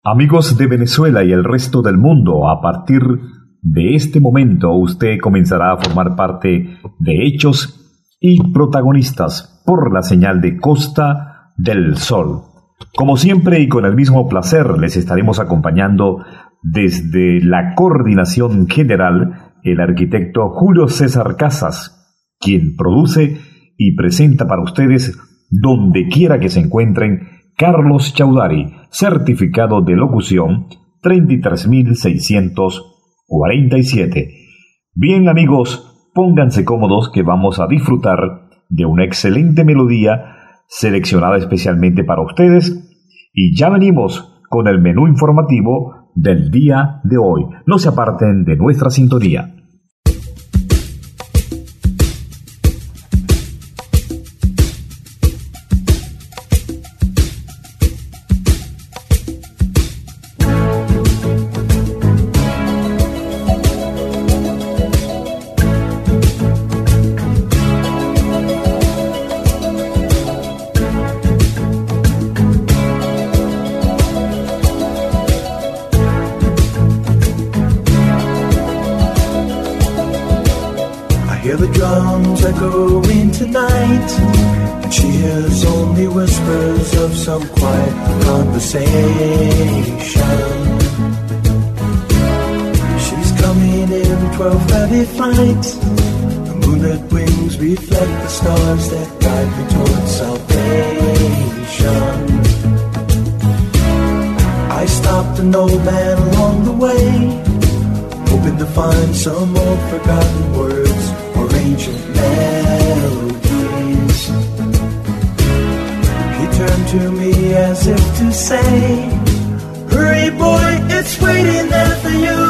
Amigos de Venezuela y el resto del mundo, a partir de este momento usted comenzará a formar parte de hechos y protagonistas por la señal de Costa del Sol. Como siempre y con el mismo placer, les estaremos acompañando desde la coordinación general el arquitecto Julio César Casas, quien produce y presenta para ustedes, donde quiera que se encuentren, Carlos Chaudhary, certificado de locución 33.647. Bien, amigos, pónganse cómodos que vamos a disfrutar de una excelente melodía seleccionada especialmente para ustedes y ya venimos con el menú informativo del día de hoy. No se aparten de nuestra sintonía. Hear the drums echoing tonight, and she hears only whispers of some quiet conversation. She's coming in 12:30 flight. The moonlit wings reflect the stars that guide me towards salvation. I stopped an old man along the way, hoping to find some old forgotten words or ancient melodies. He turned to me as if to say, hurry boy, it's waiting there for you.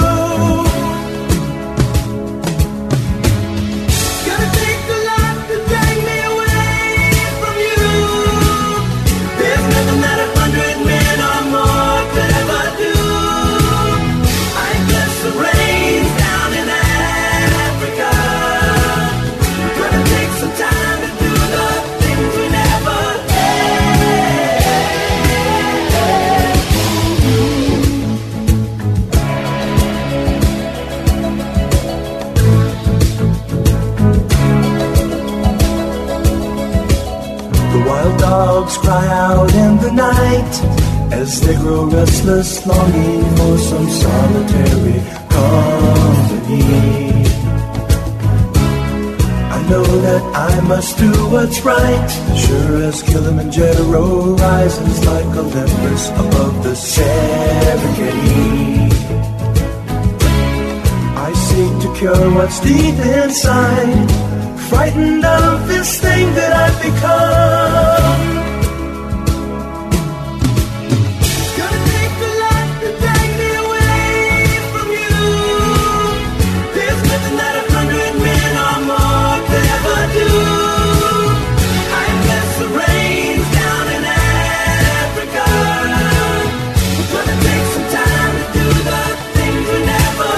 Gonna take a lot to drag me away from you. There's nothing that 100 men or more could ever do. I guess the rain's down in Africa. Gonna take some time to do the things we never The wild dogs cry out in the night as they grow restless, longing for some solitary company. I know that I must do what's right, sure as Kilimanjaro rises like Olympus above the Serengeti. I seek to cure what's deep inside, frightened of this thing that I've become. It's gonna take a lot to drag me away from you. There's nothing that 100 men or more could ever do. I guess the rain's down in Africa. We're gonna take some time to do the things we never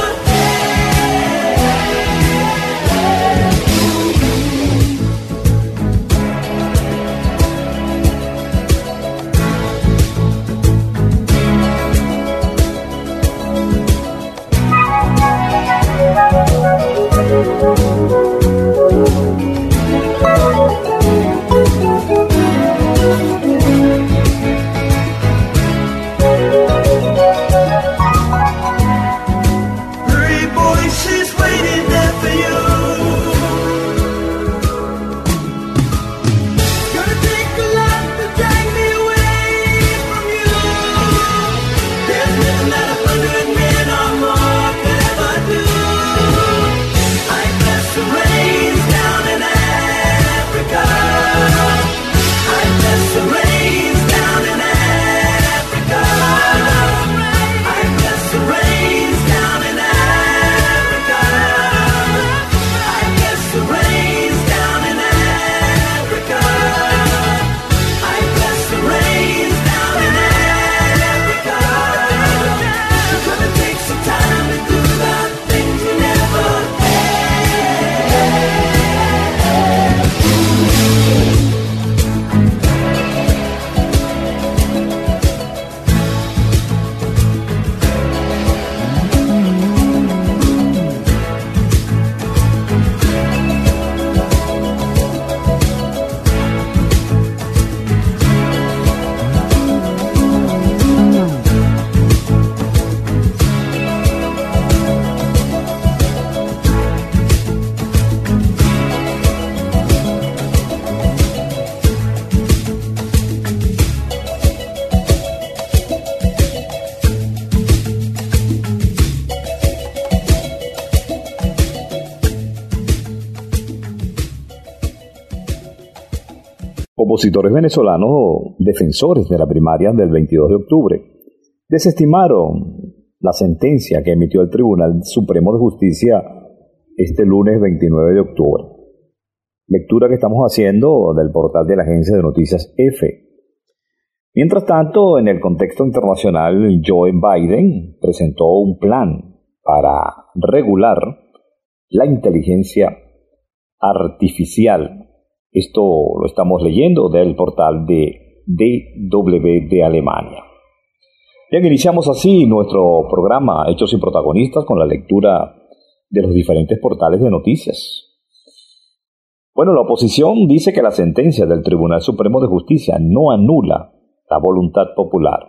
Opositores venezolanos defensores de la primaria del 22 de octubre desestimaron la sentencia que emitió el Tribunal Supremo de Justicia este lunes 29 de octubre. Lectura que estamos haciendo del portal de la agencia de noticias EFE. Mientras tanto, en el contexto internacional, Joe Biden presentó un plan para regular la inteligencia artificial. Esto lo estamos leyendo del portal de DW de Alemania. Bien, iniciamos así nuestro programa Hechos y Protagonistas con la lectura de los diferentes portales de noticias. Bueno, la oposición dice que la sentencia del Tribunal Supremo de Justicia no anula la voluntad popular.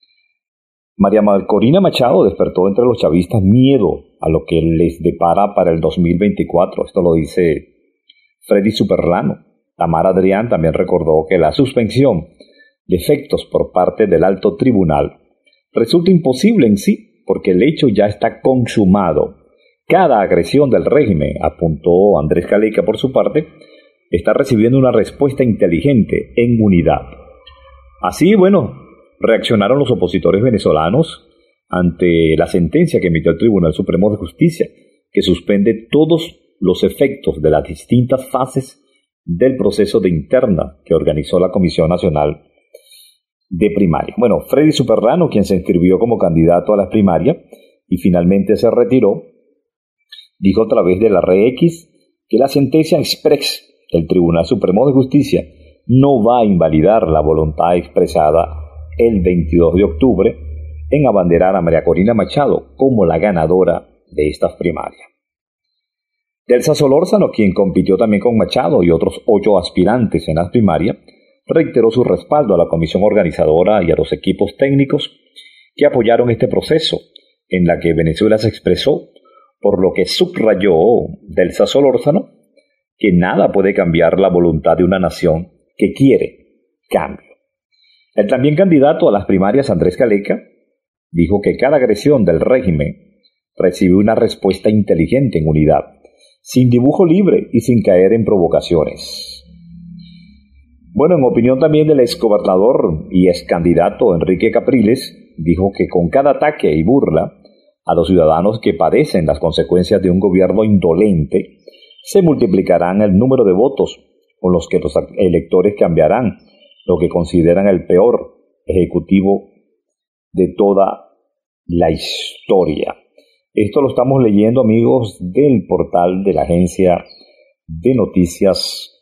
María Corina Machado despertó entre los chavistas miedo a lo que les depara para el 2024. Esto lo dice Freddy Superlano. Tamara Adrián también recordó que la suspensión de efectos por parte del alto tribunal resulta imposible en sí porque el hecho ya está consumado. Cada agresión del régimen, apuntó Andrés Caleca por su parte, está recibiendo una respuesta inteligente en unidad. Así, bueno, reaccionaron los opositores venezolanos ante la sentencia que emitió el Tribunal Supremo de Justicia, que suspende todos los efectos de las distintas fases del proceso de interna que organizó la Comisión Nacional de Primaria. Bueno, Freddy Superlano, quien se inscribió como candidato a la primaria y finalmente se retiró, dijo a través de la red X que la sentencia express del Tribunal Supremo de Justicia no va a invalidar la voluntad expresada el 22 de octubre en abanderar a María Corina Machado como la ganadora de estas primarias. Delsa Solórzano, quien compitió también con Machado y otros 8 aspirantes en las primarias, reiteró su respaldo a la comisión organizadora y a los equipos técnicos que apoyaron este proceso, en la que Venezuela se expresó, por lo que subrayó Delsa Solórzano que nada puede cambiar la voluntad de una nación que quiere cambio. El también candidato a las primarias, Andrés Caleca, dijo que cada agresión del régimen recibe una respuesta inteligente en unidad, sin dibujo libre y sin caer en provocaciones. Bueno, en opinión también del exgobernador y excandidato Enrique Capriles, dijo que con cada ataque y burla a los ciudadanos que padecen las consecuencias de un gobierno indolente, se multiplicarán el número de votos con los que los electores cambiarán lo que consideran el peor ejecutivo de toda la historia. Esto lo estamos leyendo, amigos, del portal de la agencia de noticias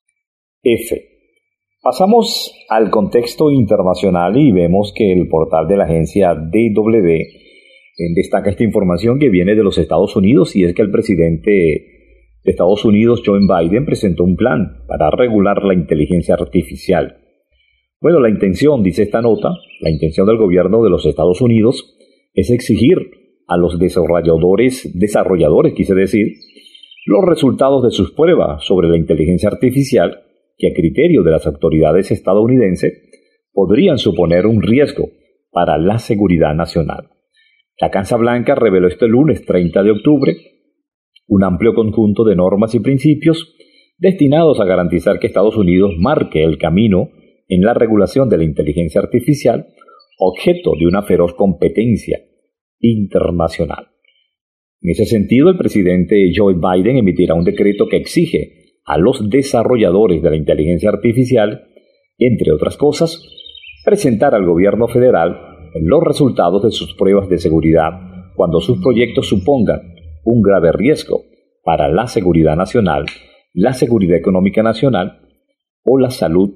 EFE. Pasamos al contexto internacional y vemos que el portal de la agencia DW destaca esta información que viene de los Estados Unidos, y es que el presidente de Estados Unidos, Joe Biden, presentó un plan para regular la inteligencia artificial. Bueno, la intención, dice esta nota, la intención del gobierno de los Estados Unidos es exigir a los desarrolladores, quise decir, los resultados de sus pruebas sobre la inteligencia artificial que a criterio de las autoridades estadounidenses podrían suponer un riesgo para la seguridad nacional. La Casa Blanca reveló este lunes 30 de octubre un amplio conjunto de normas y principios destinados a garantizar que Estados Unidos marque el camino en la regulación de la inteligencia artificial, objeto de una feroz competencia internacional. En ese sentido, el presidente Joe Biden emitirá un decreto que exige a los desarrolladores de la inteligencia artificial, entre otras cosas, presentar al gobierno federal los resultados de sus pruebas de seguridad cuando sus proyectos supongan un grave riesgo para la seguridad nacional, la seguridad económica nacional o la salud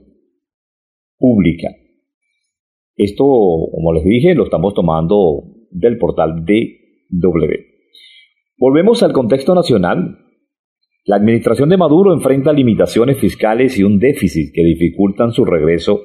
pública. Esto, como les dije, lo estamos tomando del portal DW. Volvemos al contexto nacional. La administración de Maduro enfrenta limitaciones fiscales y un déficit que dificultan su regreso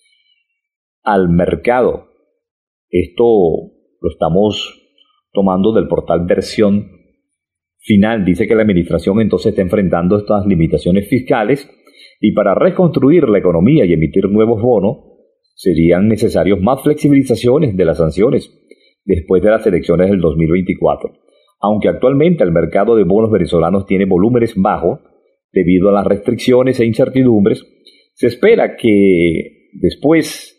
al mercado. Esto lo estamos tomando del portal Versión Final. Dice que la administración entonces está enfrentando estas limitaciones fiscales y para reconstruir la economía y emitir nuevos bonos serían necesarios más flexibilizaciones de las sanciones después de las elecciones del 2024. Aunque actualmente el mercado de bonos venezolanos tiene volúmenes bajos debido a las restricciones e incertidumbres, Se espera que después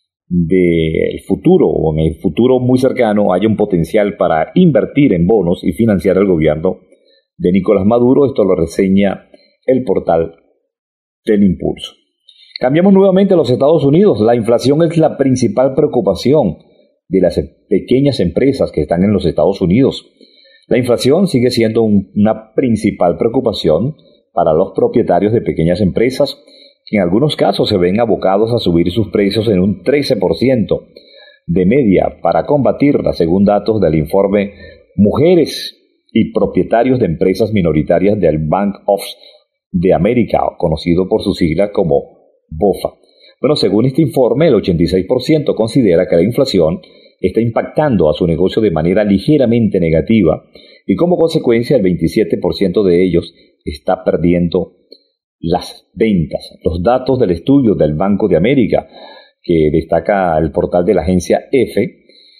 del futuro o en el futuro muy cercano haya un potencial para invertir en bonos y financiar el gobierno de Nicolás Maduro. Esto lo reseña el portal del Impulso. Cambiamos nuevamente a los Estados Unidos. La inflación es la principal preocupación de las pequeñas empresas que están en los Estados Unidos. La inflación sigue siendo una principal preocupación para los propietarios de pequeñas empresas, que en algunos casos se ven abocados a subir sus precios en un 13% de media para combatirla, según datos del informe Mujeres y Propietarios de Empresas Minoritarias del Bank of de América, conocido por su sigla como BOFA. Bueno, según este informe, el 86% considera que la inflación está impactando a su negocio de manera ligeramente negativa y como consecuencia el 27% de ellos está perdiendo las ventas. Los datos del estudio del Banco de América, que destaca el portal de la agencia EFE,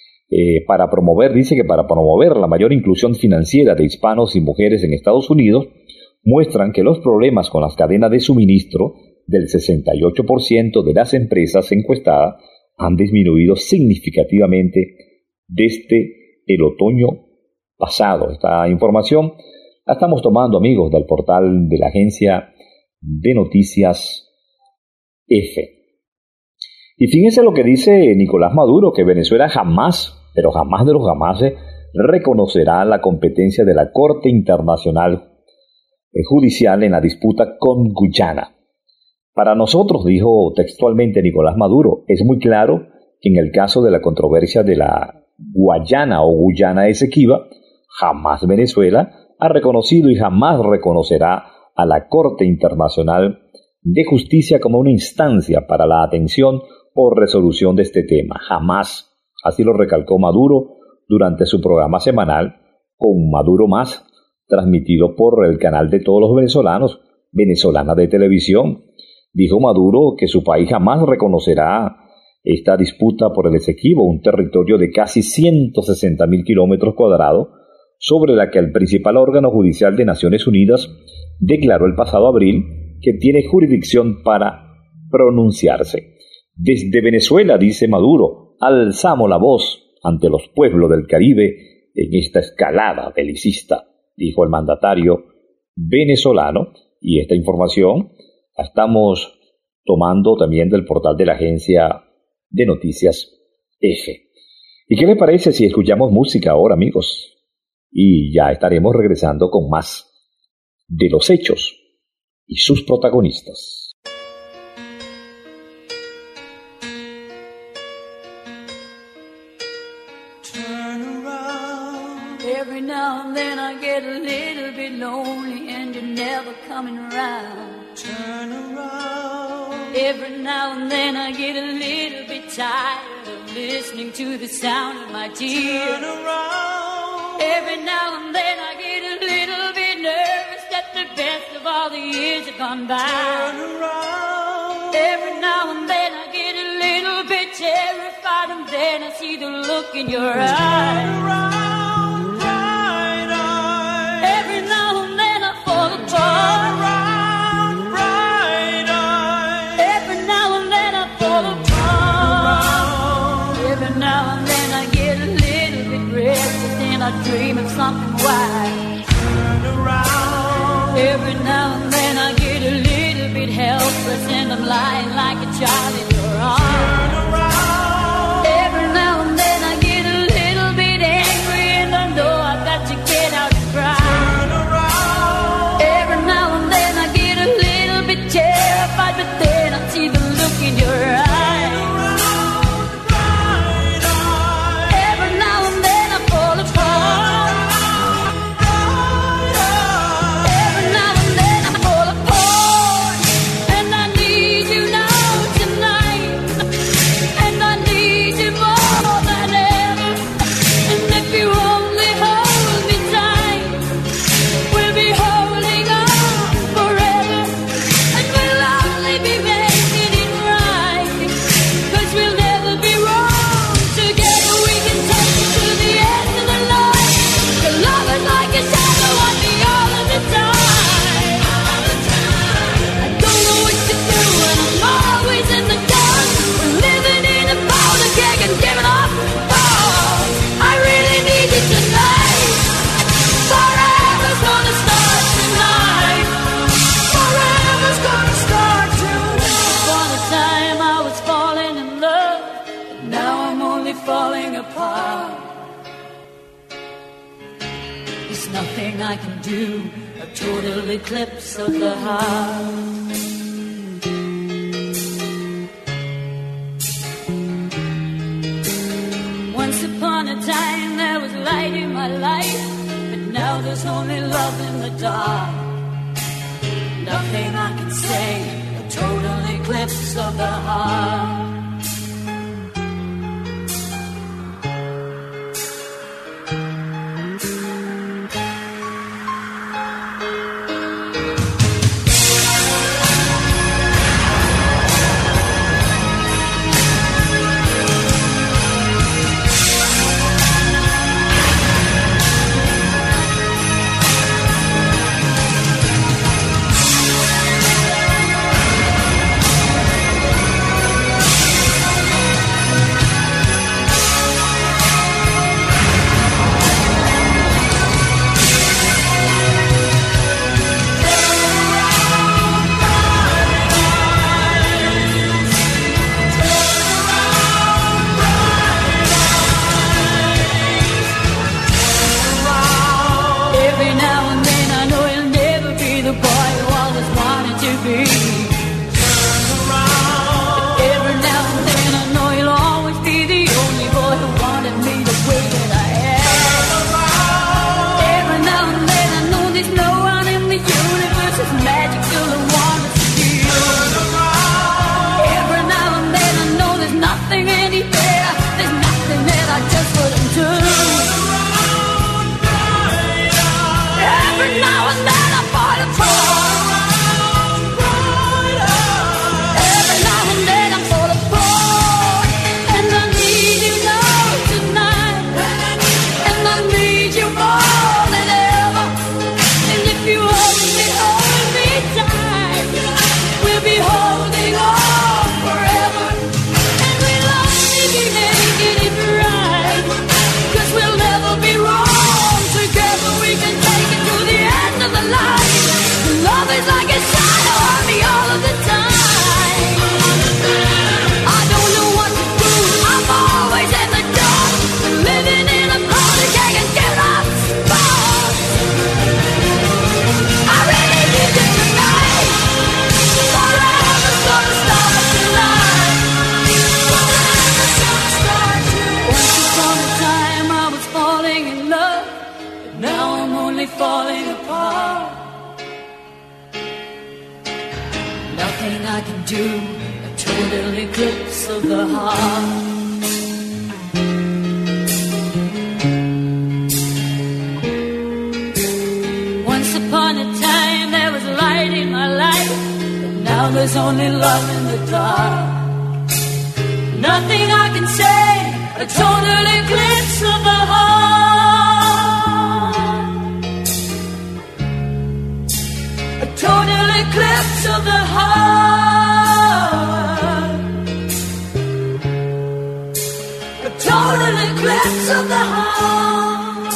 dice que para promover la mayor inclusión financiera de hispanos y mujeres en Estados Unidos, muestran que los problemas con las cadenas de suministro del 68% de las empresas encuestadas han disminuido significativamente desde el otoño pasado. Esta información la estamos tomando, amigos, del portal de la agencia de noticias EFE. Y fíjense lo que dice Nicolás Maduro, que Venezuela jamás, pero jamás de los jamases, reconocerá la competencia de la Corte Internacional Judicial en la disputa con Guyana. Para nosotros, dijo textualmente Nicolás Maduro, es muy claro que en el caso de la controversia de la Guayana o Guyana Esequiba, jamás Venezuela ha reconocido y jamás reconocerá a la Corte Internacional de Justicia como una instancia para la atención o resolución de este tema. Jamás. Así lo recalcó Maduro durante su programa semanal con Maduro Más, transmitido por el canal de todos los venezolanos, Venezolana de Televisión. Dijo Maduro que su país jamás reconocerá esta disputa por el Esequibo, un territorio de casi 160.000 kilómetros cuadrados, sobre la que el principal órgano judicial de Naciones Unidas declaró el pasado abril que tiene jurisdicción para pronunciarse. Desde Venezuela, dice Maduro, alzamos la voz ante los pueblos del Caribe en esta escalada belicista, dijo el mandatario venezolano, y esta información la estamos tomando también del portal de la agencia de noticias EFE. ¿Y qué le parece si escuchamos música ahora, amigos? Y ya estaremos regresando con más de los hechos y sus protagonistas. Every now and then I get a little bit lonely and you're never coming around. Turn around. Every now and then I get a little bit tired of listening to the sound of my tears. Turn around. Every now and then I get a little bit nervous that the best of all the years have gone by. Turn around. Every now and then I get a little bit terrified and then I see the look in your eyes. Turn around. I dream of something wise. Turn around. Every now and then I get a little bit helpless and I'm lying like a child in your arms. Turn around. Every now and then I get a little bit angry There's nothing I can do, a total eclipse of the heart. Once upon a time there was light in my life, but now there's only love in the dark. Nothing I can say, a total eclipse of the heart. There's only love in the dark. Nothing I can say, a total eclipse of the heart. A total eclipse of the heart. A total eclipse of the heart.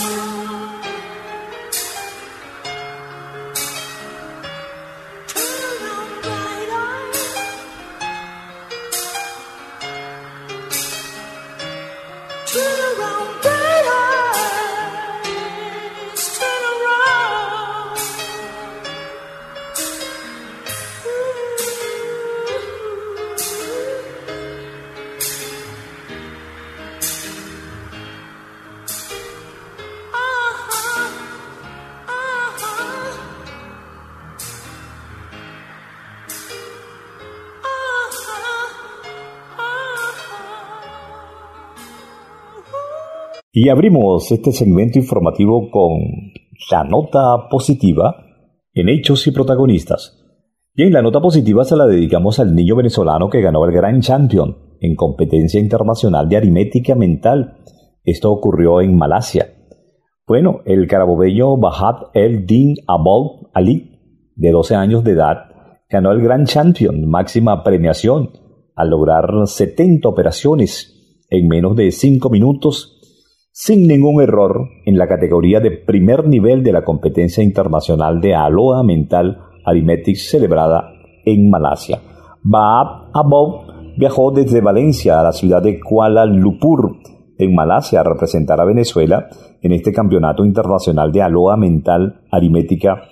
Y abrimos este segmento informativo con la nota positiva en hechos y protagonistas. Bien, la nota positiva se la dedicamos al niño venezolano que ganó el Grand Champion en competencia internacional de aritmética mental. Esto ocurrió en Malasia. Bueno, el carabobeño Bahat el-Din Aboud Ali, de 12 años de edad, ganó el Grand Champion, máxima premiación, al lograr 70 operaciones en menos de 5 minutos, sin ningún error, en la categoría de primer nivel de la competencia internacional de Aloha Mental Arithmetics celebrada en Malasia. Bahat Aboud viajó desde Valencia a la ciudad de Kuala Lumpur en Malasia a representar a Venezuela en este Campeonato Internacional de Aloha Mental Aritmética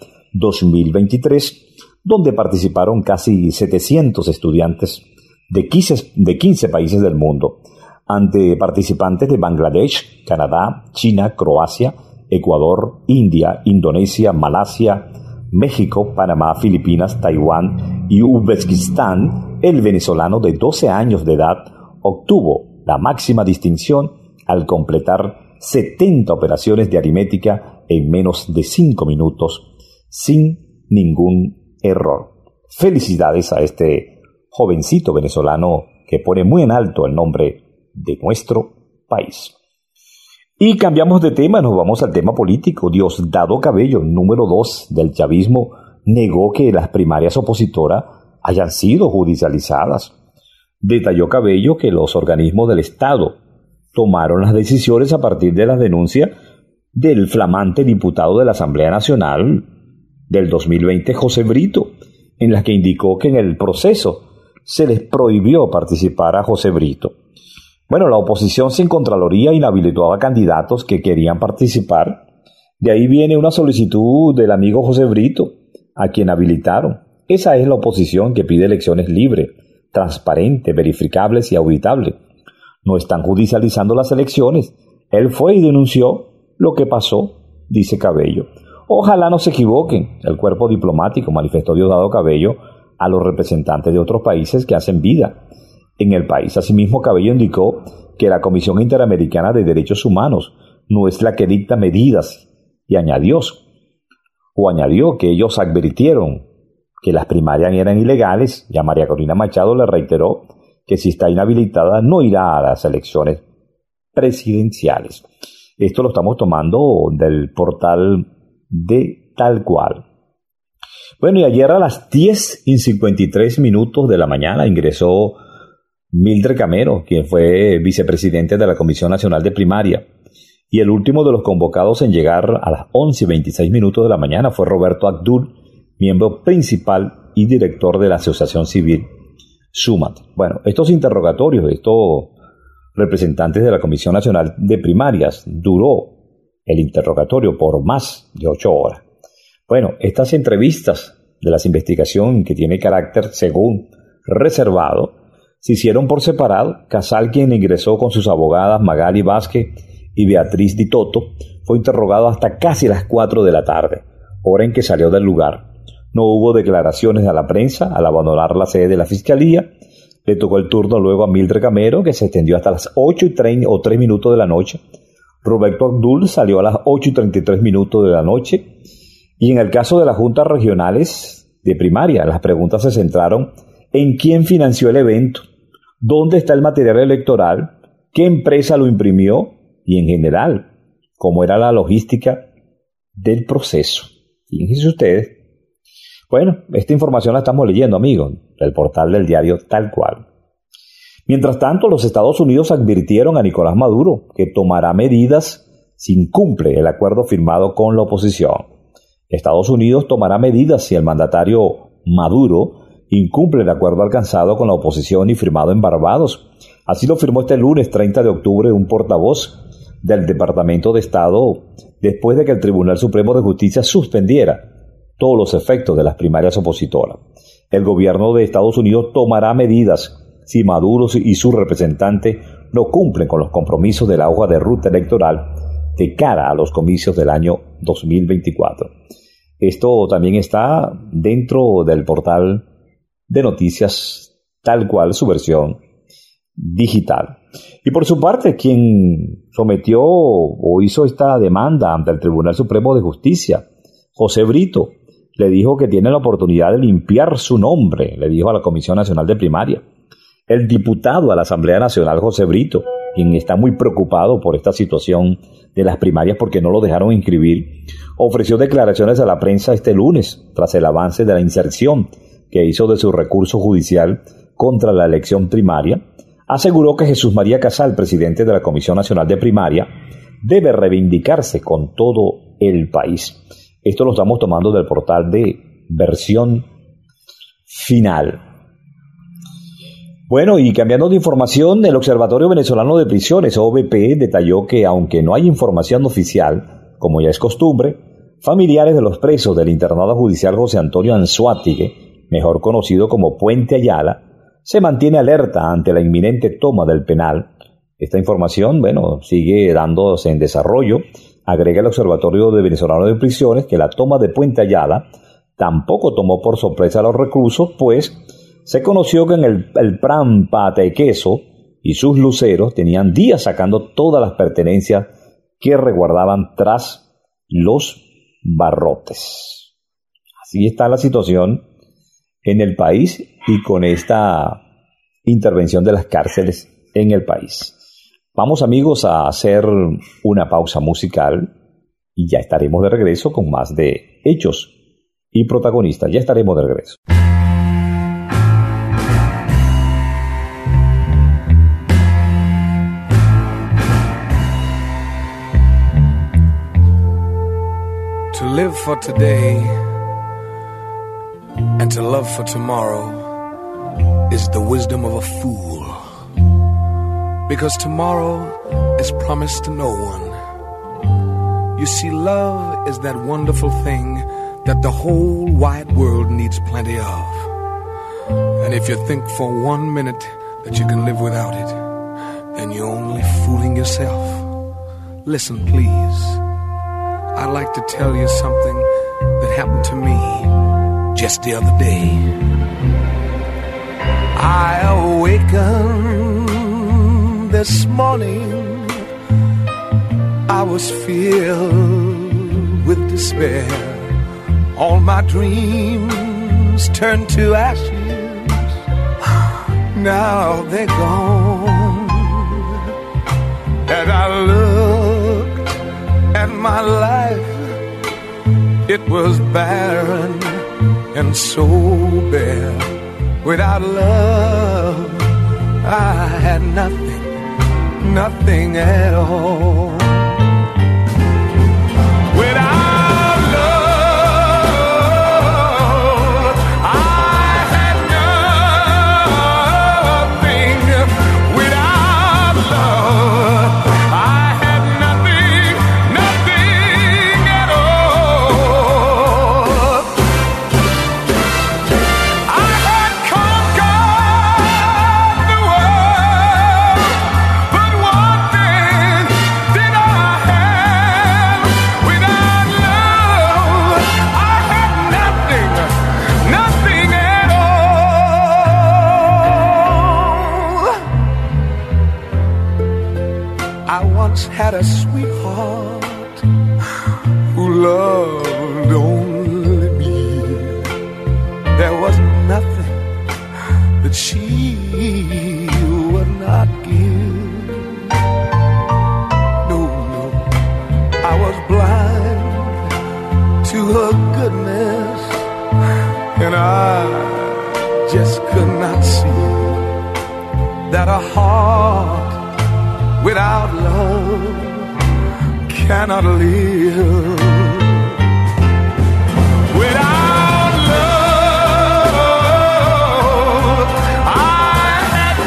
2023, donde participaron casi 700 estudiantes de 15 países del mundo, ante participantes de Bangladesh, Canadá, China, Croacia, Ecuador, India, Indonesia, Malasia, México, Panamá, Filipinas, Taiwán y Uzbekistán. El venezolano de 12 años de edad obtuvo la máxima distinción al completar 70 operaciones de aritmética en menos de 5 minutos, sin ningún error. Felicidades a este jovencito venezolano que pone muy en alto el nombre de nuestro país. Y cambiamos de tema, nos vamos al tema político. Diosdado Cabello, número 2 del chavismo, negó que las primarias opositoras hayan sido judicializadas. Detalló Cabello que los organismos del Estado tomaron las decisiones a partir de las denuncias del flamante diputado de la Asamblea Nacional del 2020, José Brito, en las que indicó que en el proceso se les prohibió participar a José Brito. Bueno, la oposición sin Contraloría inhabilitó a candidatos que querían participar. De ahí viene una solicitud del amigo José Brito, a quien habilitaron. Esa es la oposición que pide elecciones libres, transparentes, verificables y auditables. No están judicializando las elecciones. Él fue y denunció lo que pasó, dice Cabello. Ojalá no se equivoquen. El cuerpo diplomático, manifestó Diosdado Cabello a los representantes de otros países que hacen vida en el país. Asimismo, Cabello indicó que la Comisión Interamericana de Derechos Humanos no es la que dicta medidas y añadió que ellos advirtieron que las primarias eran ilegales y a María Corina Machado le reiteró que si está inhabilitada no irá a las elecciones presidenciales. Esto lo estamos tomando del portal de Tal Cual. Bueno, y ayer a las 10:53 de la mañana ingresó Mildred Camero, quien fue vicepresidente de la Comisión Nacional de Primaria, y el último de los convocados en llegar a las 11:26 de la mañana fue Roberto Abdul, miembro principal y director de la Asociación Civil Sumat. Bueno, estos interrogatorios de estos representantes de la Comisión Nacional de Primarias duró el interrogatorio por más de 8 horas. Bueno, estas entrevistas de las investigaciones que tiene carácter, según reservado, se hicieron por separado. Casal, quien ingresó con sus abogadas Magali Vázquez y Beatriz Di Toto, fue interrogado hasta casi las 4 de la tarde, hora en que salió del lugar. No hubo declaraciones a la prensa al abandonar la sede de la Fiscalía. Le tocó el turno luego a Mildred Camero, que se extendió hasta las 8:03 de la noche. Roberto Abdul salió a las 8:33 de la noche. Y en el caso de las juntas regionales de primaria, las preguntas se centraron en quién financió el evento, dónde está el material electoral, qué empresa lo imprimió y, en general, cómo era la logística del proceso. Fíjense ustedes. Bueno, esta información la estamos leyendo, amigos, del portal del diario Tal Cual. Mientras tanto, los Estados Unidos advirtieron a Nicolás Maduro que tomará medidas si incumple el acuerdo firmado con la oposición. Estados Unidos tomará medidas si el mandatario Maduro incumple el acuerdo alcanzado con la oposición y firmado en Barbados. Así lo firmó este lunes 30 de octubre un portavoz del Departamento de Estado después de que el Tribunal Supremo de Justicia suspendiera todos los efectos de las primarias opositoras. El gobierno de Estados Unidos tomará medidas si Maduro y su representante no cumplen con los compromisos de la hoja de ruta electoral de cara a los comicios del año 2024. Esto también está dentro del portal de noticias Tal Cual, su versión digital. Y por su parte, quien sometió o hizo esta demanda ante el Tribunal Supremo de Justicia, José Brito, le dijo que tiene la oportunidad de limpiar su nombre, le dijo a la Comisión Nacional de Primaria. El diputado a la Asamblea Nacional, José Brito, quien está muy preocupado por esta situación de las primarias porque no lo dejaron inscribir, ofreció declaraciones a la prensa este lunes tras el avance de la inserción que hizo de su recurso judicial contra la elección primaria. Aseguró que Jesús María Casal, presidente de la Comisión Nacional de Primaria, debe reivindicarse con todo el país. Esto lo estamos tomando del portal de Versión Final. Bueno, y cambiando de información, el Observatorio Venezolano de Prisiones, OVP, detalló que aunque no hay información oficial, como ya es costumbre, familiares de los presos del internado judicial José Antonio Anzoátegui, mejor conocido como Puente Ayala, se mantiene alerta ante la inminente toma del penal. Esta información, sigue dándose en desarrollo. Agrega el Observatorio de Venezolano de Prisiones que la toma de Puente Ayala tampoco tomó por sorpresa a los reclusos, pues se conoció que en el Pran Patequeso y sus luceros tenían días sacando todas las pertenencias que resguardaban tras los barrotes. Así está la situación en el país y con esta intervención de las cárceles en el país. Vamos, amigos, a hacer una pausa musical y ya estaremos de regreso con más de Hechos y Protagonistas. Ya estaremos de regreso. To live for today and to love for tomorrow is the wisdom of a fool. Because tomorrow is promised to no one. You see, love is that wonderful thing that the whole wide world needs plenty of. And if you think for 1 minute that you can live without it, then you're only fooling yourself. Listen, please. I'd like to tell you something that happened to me just the other day. I awakened this morning. I was filled with despair. All my dreams turned to ashes. Now they're gone. And I looked at my life, it was barren and so bare. Without love, I had nothing, nothing at all. Without love, I had nothing. Without love, I had nothing, nothing at all. I had conquered the world, but what then did I have? Without love, I had nothing, nothing at all. I once had a sweetheart who loved only me. There was nothing that she would not give. No, no, I was blind to her goodness, and I just could not see that a heart without love cannot live. Without love, I had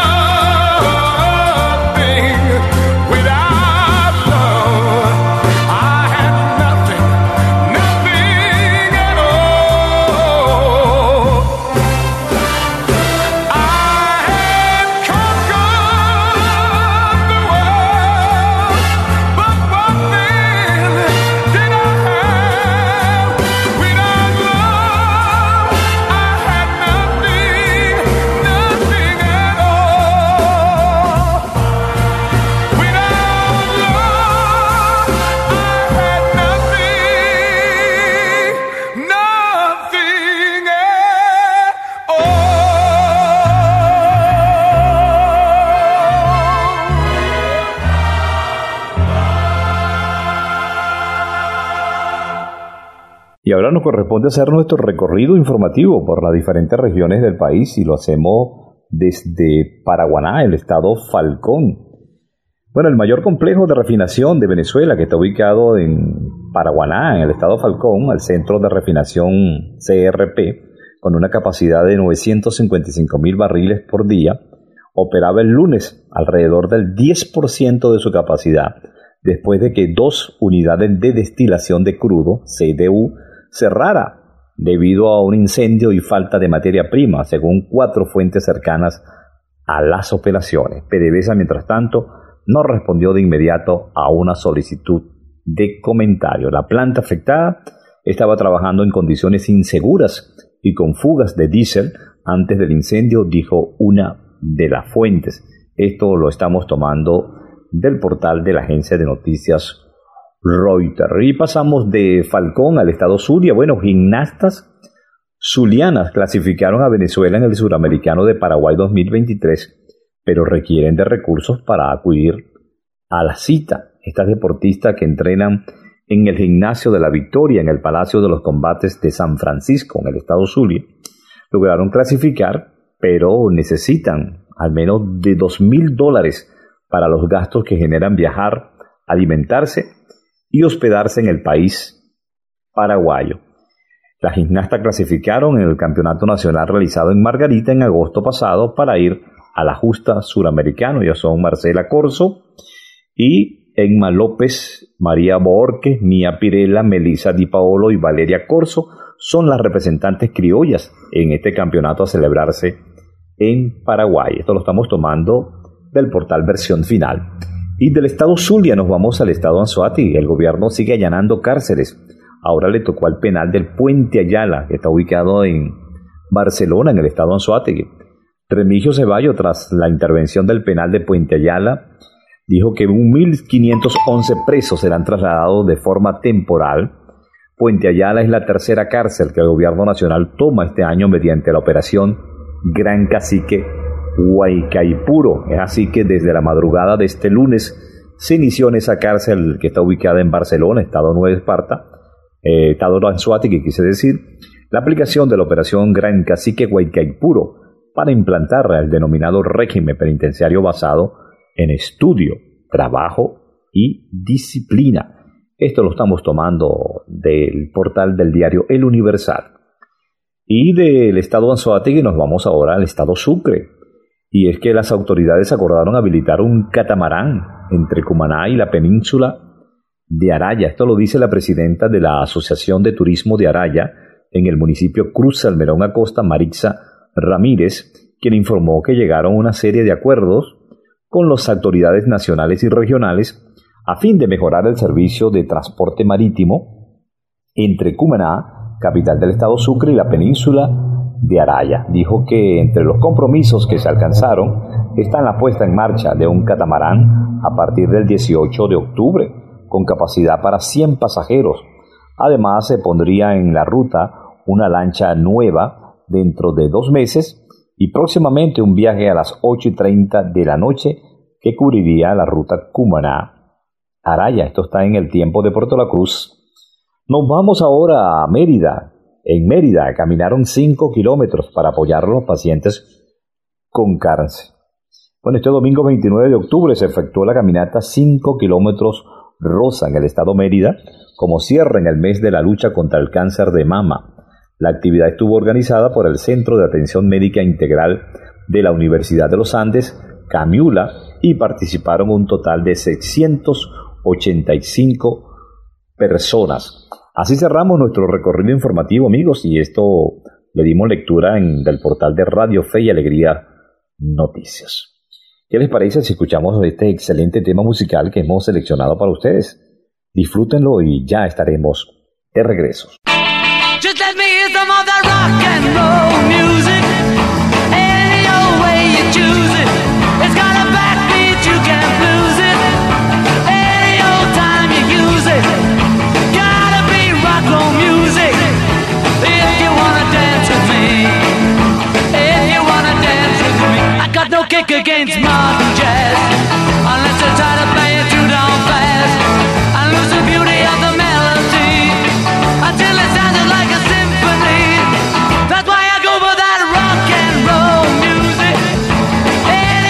nothing. Without love, I had nothing, nothing at all. I had conquered the world, but what then did I have? Without love, I had nothing, nothing at all. Without love, I had nothing, nothing at Y ahora nos corresponde hacer nuestro recorrido informativo por las diferentes regiones del país y lo hacemos desde Paraguaná, el estado Falcón. Bueno, el mayor complejo de refinación de Venezuela, que está ubicado en Paraguaná, en el estado Falcón, el centro de refinación CRP, con una capacidad de 955.000 barriles por día, operaba el lunes alrededor del 10% de su capacidad, después de que 2 unidades de destilación de crudo, CDU, cerrara debido a un incendio y falta de materia prima, según 4 fuentes cercanas a las operaciones. PDVSA, mientras tanto, no respondió de inmediato a una solicitud de comentario. La planta afectada estaba trabajando en condiciones inseguras y con fugas de diésel antes del incendio, dijo una de las fuentes. Esto lo estamos tomando del portal de la agencia de noticias Reuters. Y pasamos de Falcón al estado Zulia. Bueno, gimnastas zulianas clasificaron a Venezuela en el Suramericano de Paraguay 2023, pero requieren de recursos para acudir a la cita. Estas deportistas que entrenan en el gimnasio de la Victoria, en el Palacio de los Combates de San Francisco, en el estado Zulia, lograron clasificar, pero necesitan al menos de $2,000 para los gastos que generan viajar, alimentarse y hospedarse en el país paraguayo. Las gimnastas clasificaron en el campeonato nacional realizado en Margarita en agosto pasado para ir a la justa suramericano. Ya son Marcela Corso y Emma López, María Borges, Mía Pirela, Melissa Di Paolo y Valeria Corso son las representantes criollas en este campeonato a celebrarse en Paraguay. Esto lo estamos tomando del portal Versión Final. Y del estado Zulia nos vamos al estado Anzoátegui. El gobierno sigue allanando cárceles. Ahora le tocó al penal del Puente Ayala, que está ubicado en Barcelona, en el estado Anzoátegui. Remigio Ceballos, tras la intervención del penal de Puente Ayala, dijo que 1.511 presos serán trasladados de forma temporal. Puente Ayala es la tercera cárcel que el gobierno nacional toma este año mediante la operación Gran Cacique Huaycaipuro. Es así que desde la madrugada de este lunes se inició en esa cárcel que está ubicada en Barcelona, estado Nueva Esparta, estado Anzoátegui, quise decir, la aplicación de la operación Gran Cacique Huaycaipuro para implantar el denominado régimen penitenciario basado en estudio, trabajo y disciplina. Esto lo estamos tomando del portal del diario El Universal. Y del estado Anzoátegui nos vamos ahora al estado Sucre. Y es que las autoridades acordaron habilitar un catamarán entre Cumaná y la península de Araya. Esto lo dice la presidenta de la Asociación de Turismo de Araya en el municipio Cruz Salmerón Acosta, Marixa Ramírez, quien informó que llegaron a una serie de acuerdos con las autoridades nacionales y regionales a fin de mejorar el servicio de transporte marítimo entre Cumaná, capital del estado Sucre, y la península de Araya. Dijo que entre los compromisos que se alcanzaron está la puesta en marcha de un catamarán a partir del 18 de octubre, con capacidad para 100 pasajeros. Además, se pondría en la ruta una lancha nueva dentro de 2 meses y próximamente un viaje a las 8:30 de la noche que cubriría la ruta Cumaná-Araya. Esto está en el tiempo de Puerto La Cruz. Nos vamos ahora a Mérida. En Mérida caminaron 5 kilómetros para apoyar a los pacientes con cáncer. Bueno, este domingo 29 de octubre se efectuó la caminata 5 kilómetros rosa en el estado Mérida, como cierre en el mes de la lucha contra el cáncer de mama. La actividad estuvo organizada por el Centro de Atención Médica Integral de la Universidad de los Andes, Camiula, y participaron un total de 685 personas. Así cerramos nuestro recorrido informativo, amigos, y esto le dimos lectura del portal de Radio Fe y Alegría Noticias. ¿Qué les parece si escuchamos este excelente tema musical que hemos seleccionado para ustedes? Disfrútenlo y ya estaremos de regreso. Just let me hear some of that rock and roll music. Any old way you choose it. It's got a backbeat, you can't lose it. Any old time you use it. Gotta be rock roll music. If you wanna dance with me. If you wanna dance with me. I got no kick against modern jazz. Unless you try to play it too down fast. I lose the beauty of the melody. Until it sounded like a symphony. That's why I go for that rock and roll music. Any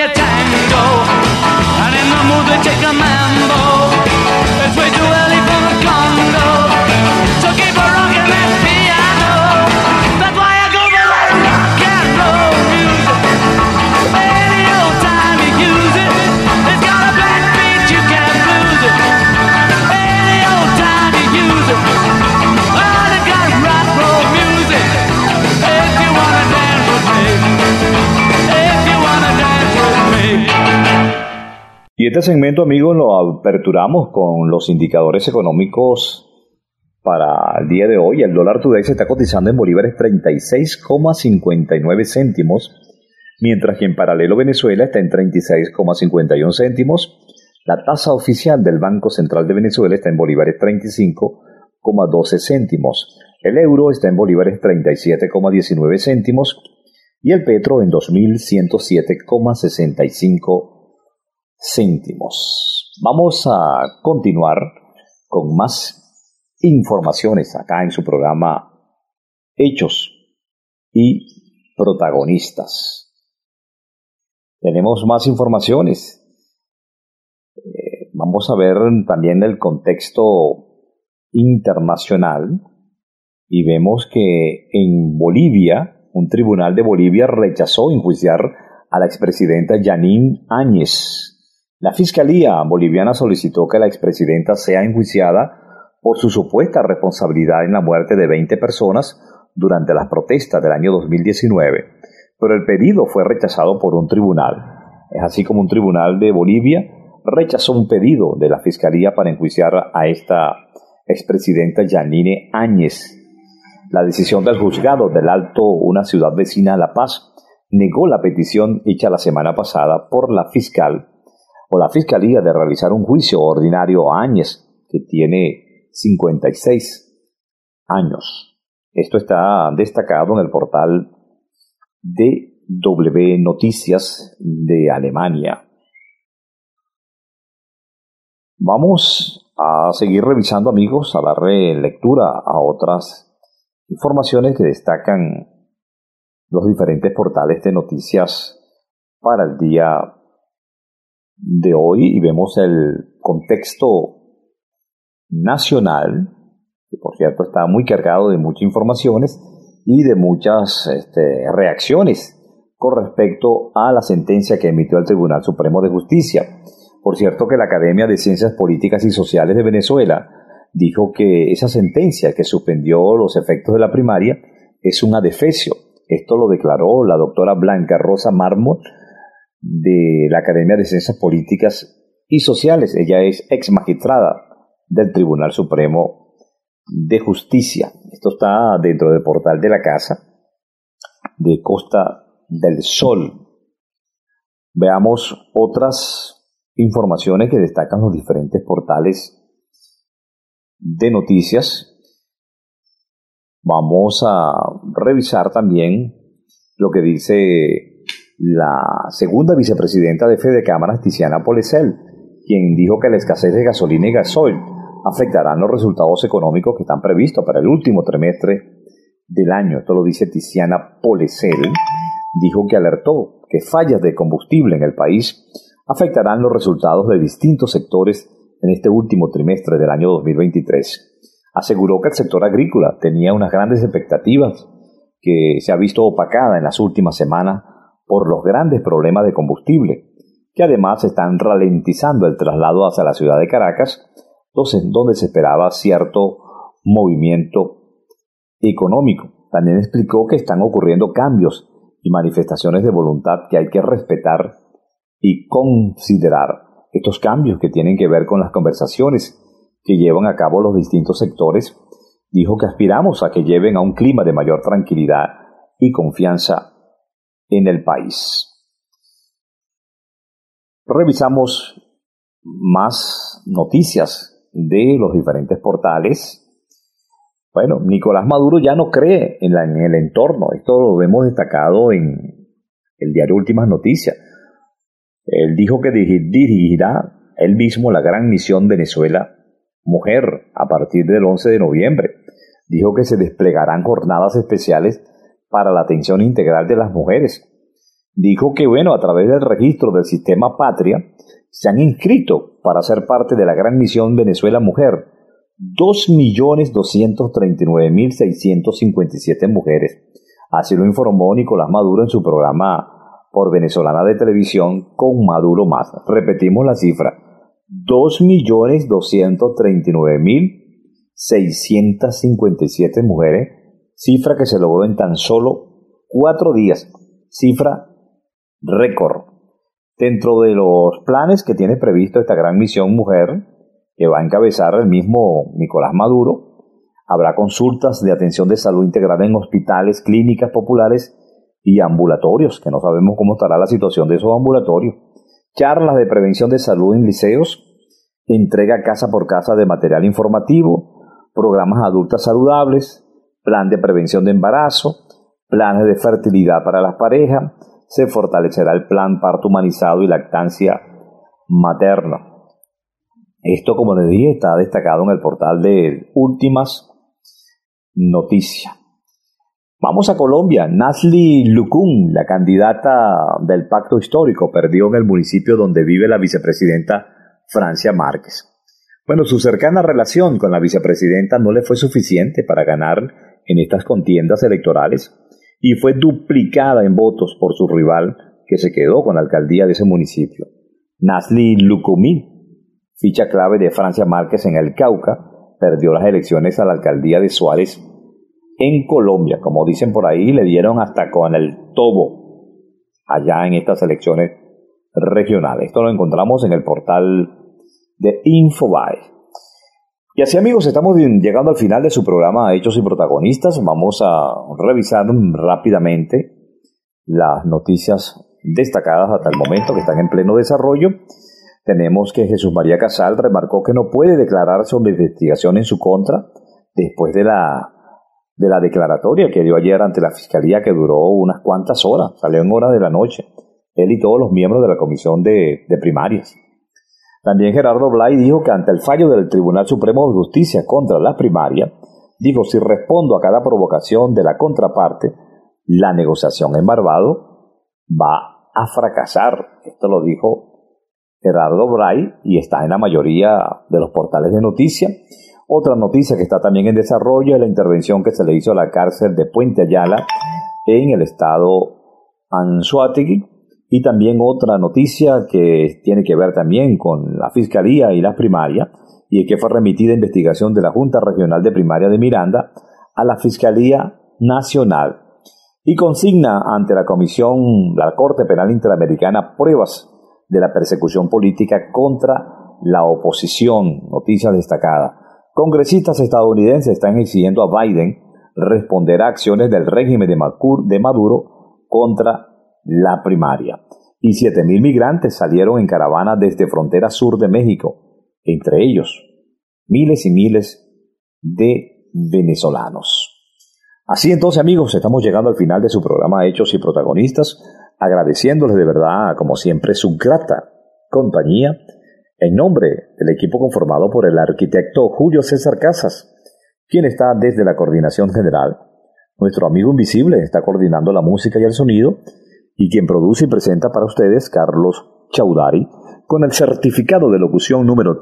a tango, and in the mood they take a mambo. It's way too early for the Congo, so keep a rockin' that piano. That's why I go for that rock and roll music. Any old time you use it, it's got a black beat, you can't lose it. Any old time you use it, oh, they got rock roll music. If you wanna dance with me, if you wanna dance with me. Y este segmento, amigos, lo aperturamos con los indicadores económicos para el día de hoy. El dólar today se está cotizando en bolívares 36,59 céntimos, mientras que en paralelo Venezuela está en 36,51 céntimos. La tasa oficial del Banco Central de Venezuela está en bolívares 35,12 céntimos. El euro está en bolívares 37,19 céntimos y el petro en 2.107,65 céntimos. Vamos a continuar con más informaciones acá en su programa Hechos y Protagonistas. Tenemos más informaciones. Vamos a ver también el contexto internacional y vemos que en Bolivia, un tribunal de Bolivia rechazó enjuiciar a la expresidenta Janine Áñez. La Fiscalía boliviana solicitó que la expresidenta sea enjuiciada por su supuesta responsabilidad en la muerte de 20 personas durante las protestas del año 2019, pero el pedido fue rechazado por un tribunal. Es así como un tribunal de Bolivia rechazó un pedido de la Fiscalía para enjuiciar a esta expresidenta Janine Áñez. La decisión del juzgado del Alto, una ciudad vecina a La Paz, negó la petición hecha la semana pasada por la Fiscalía de realizar un juicio ordinario a Áñez, que tiene 56 años. Esto está destacado en el portal DW Noticias de Alemania. Vamos a seguir revisando, amigos, a darle lectura a otras informaciones que destacan los diferentes portales de noticias para el día de hoy, y vemos el contexto nacional, que por cierto está muy cargado de muchas informaciones y de muchas reacciones con respecto a la sentencia que emitió el Tribunal Supremo de Justicia. Por cierto que la Academia de Ciencias Políticas y Sociales de Venezuela dijo que esa sentencia que suspendió los efectos de la primaria es un adefesio. Esto lo declaró la doctora Blanca Rosa Mármol de la Academia de Ciencias Políticas y Sociales. Ella es ex magistrada del Tribunal Supremo de Justicia. Esto está dentro del portal de la Casa de Costa del Sol. Veamos otras informaciones que destacan los diferentes portales de noticias. Vamos a revisar también lo que dice la segunda vicepresidenta de Fede Cámaras, Tiziana Polesel, quien dijo que la escasez de gasolina y gasoil afectarán los resultados económicos que están previstos para el último trimestre del año. Esto lo dice Tiziana Polesel. Dijo que alertó que fallas de combustible en el país afectarán los resultados de distintos sectores en este último trimestre del año 2023. Aseguró que el sector agrícola tenía unas grandes expectativas que se ha visto opacada en las últimas semanas por los grandes problemas de combustible, que además están ralentizando el traslado hacia la ciudad de Caracas, donde se esperaba cierto movimiento económico. También explicó que están ocurriendo cambios y manifestaciones de voluntad que hay que respetar y considerar. Estos cambios que tienen que ver con las conversaciones que llevan a cabo los distintos sectores, dijo que aspiramos a que lleven a un clima de mayor tranquilidad y confianza en el país. Revisamos más noticias de los diferentes portales. Bueno, Nicolás Maduro ya no cree en el entorno. Esto lo hemos destacado en el diario Últimas Noticias. Él dijo que dirigirá él mismo la gran misión Venezuela Mujer a partir del 11 de noviembre. Dijo que se desplegarán jornadas especiales para la atención integral de las mujeres. dijo que, bueno, a través del registro del sistema Patria, se han inscrito para ser parte de la gran misión Venezuela Mujer 2.239.657 mujeres. Así lo informó Nicolás Maduro en su programa por Venezolana de Televisión Con Maduro Más. Repetimos la cifra, 2.239.657 mujeres, cifra que se logró en tan solo 4 días, cifra récord. Dentro de los planes que tiene previsto esta gran misión mujer, que va a encabezar el mismo Nicolás Maduro, habrá consultas de atención de salud integral en hospitales, clínicas populares y ambulatorios, que no sabemos cómo estará la situación de esos ambulatorios, charlas de prevención de salud en liceos, entrega casa por casa de material informativo, programas adultas saludables, plan de prevención de embarazo, planes de fertilidad para las parejas, se fortalecerá el plan parto humanizado y lactancia materna. Esto, como les dije, está destacado en el portal de Últimas Noticias. Vamos a Colombia. Nasli Lucum, la candidata del Pacto Histórico, perdió en el municipio donde vive la vicepresidenta Francia Márquez. Bueno, su cercana relación con la vicepresidenta no le fue suficiente para ganar en estas contiendas electorales y fue duplicada en votos por su rival, que se quedó con la alcaldía de ese municipio. Nasli Lucumí, ficha clave de Francia Márquez en el Cauca, perdió las elecciones a la alcaldía de Suárez en Colombia. Como dicen por ahí, le dieron hasta con el tobo allá en estas elecciones regionales. Esto lo encontramos en el portal de Infobae. Y así, amigos, estamos llegando al final de su programa Hechos y Protagonistas. Vamos a revisar rápidamente las noticias destacadas hasta el momento que están en pleno desarrollo. Tenemos que Jesús María Casal remarcó que no puede declarar sobre investigación en su contra después de la declaratoria que dio ayer ante la Fiscalía, que duró unas cuantas horas, salió en horas de la noche, él y todos los miembros de la Comisión de Primarias. También Gerardo Blay dijo que ante el fallo del Tribunal Supremo de Justicia contra las primarias, dijo: si respondo a cada provocación de la contraparte, la negociación en Barbados va a fracasar. Esto lo dijo Gerardo Blay y está en la mayoría de los portales de noticias. Otra noticia que está también en desarrollo es la intervención que se le hizo a la cárcel de Puente Ayala en el estado Anzoátegui. Y también otra noticia que tiene que ver también con la Fiscalía y las primarias, y es que fue remitida investigación de la Junta Regional de Primaria de Miranda a la Fiscalía Nacional y consigna ante la Corte Penal Interamericana pruebas de la persecución política contra la oposición. Noticia destacada. Congresistas estadounidenses están exigiendo a Biden responder a acciones del régimen de Maduro contra la primaria. Y 7,000 migrantes salieron en caravana desde frontera sur de México, entre ellos miles y miles de venezolanos. Así entonces, amigos, estamos llegando al final de su programa Hechos y Protagonistas, agradeciéndoles de verdad, como siempre, su grata compañía, en nombre del equipo conformado por el arquitecto Julio César Casas, quien está desde la coordinación general. Nuestro amigo invisible está coordinando la música y el sonido, y quien produce y presenta para ustedes, Carlos Chaudhary, con el certificado de locución número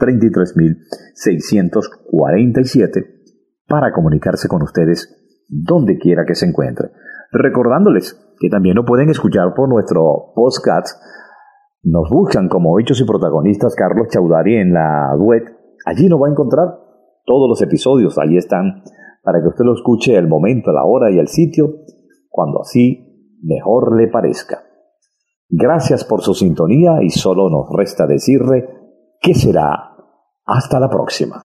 33.647, para comunicarse con ustedes donde quiera que se encuentre. Recordándoles que también lo pueden escuchar por nuestro podcast. Nos buscan como Hechos y Protagonistas Carlos Chaudhary en la web. Allí nos va a encontrar todos los episodios. Allí están para que usted lo escuche el momento, la hora y el sitio, cuando así mejor le parezca. Gracias por su sintonía y solo nos resta decirle que será hasta la próxima.